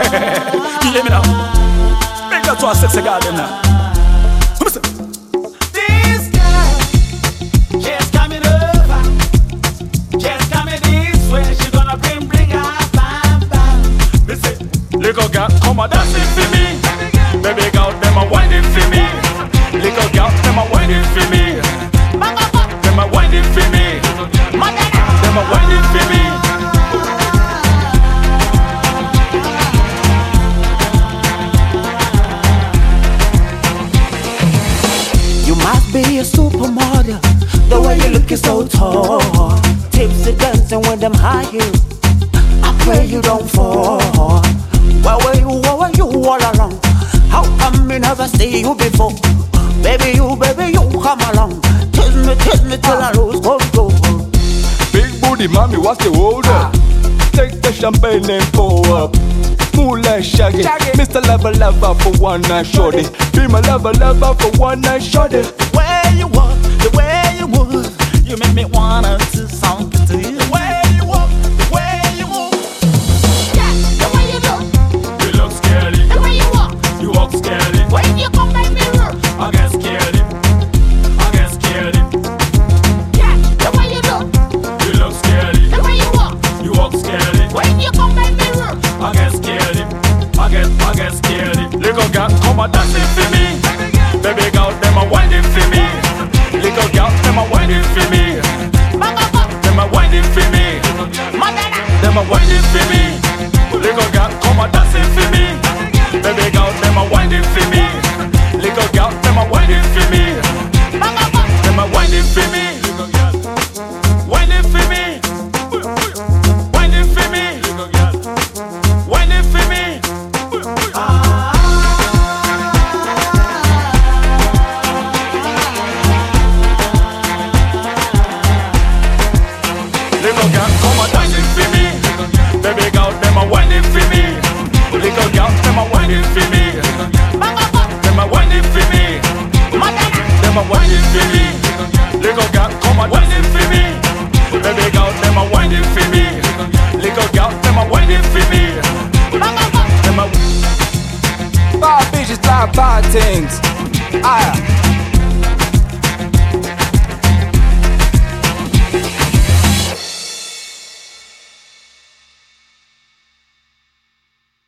Hear me now. Make that to a sexy girl them now. Listen. This girl, she's coming over. She's coming this way. She gonna bring her bam bam. Listen. Little girl, come and dance it for me. Baby girl, them a wine it for me. Little girl, them a wine it for me. Them a wine it for me. Them a wine it for me. You must be a supermodel. The way you look is so tall. Tipsy dancing with them high heels. I pray you don't fall. Where were you all along? How come me never see you before? Baby, you come along. Kiss me till I lose control. Big booty mommy, what's the order? Take the champagne and pour up. Smooth like Shaggy. Mr. Lover for one night shorty. Be my lover for one night shorty. The way you walk, the way you move, you make me wanna do something to you. The way you walk, the way you move. Yeah, the way you look, You look scary. the way you walk, You walk scary. when you come by mirror. I get scared. I get scared. Yeah, the way you look, You look scary. the way you walk, You walk scary. when you come by mirror. I get scared. I get scared. Little girl, come and dance it for me. Baby girl, them a wine it for me. Little girl, them a wine it for me. Them a wine it for me. Them a wine it for me. Little girl, come and dance it for me. Baby girl, them a wine it for me. Little girl, them a wine it for me. Them a wine it for me. Wine it for me. Wine it for me. Wine it for me. Little girl, come and dance it for me. Baby girl, them a wine it for me. Little girl, them a wine it for me. Them a wine it for me. Them a wine it for me. Little girl, come and dance it for me. Baby girl, them a wine it for me. Little girl, them a wine it for me. Them a bad bitches like bad things. Aye.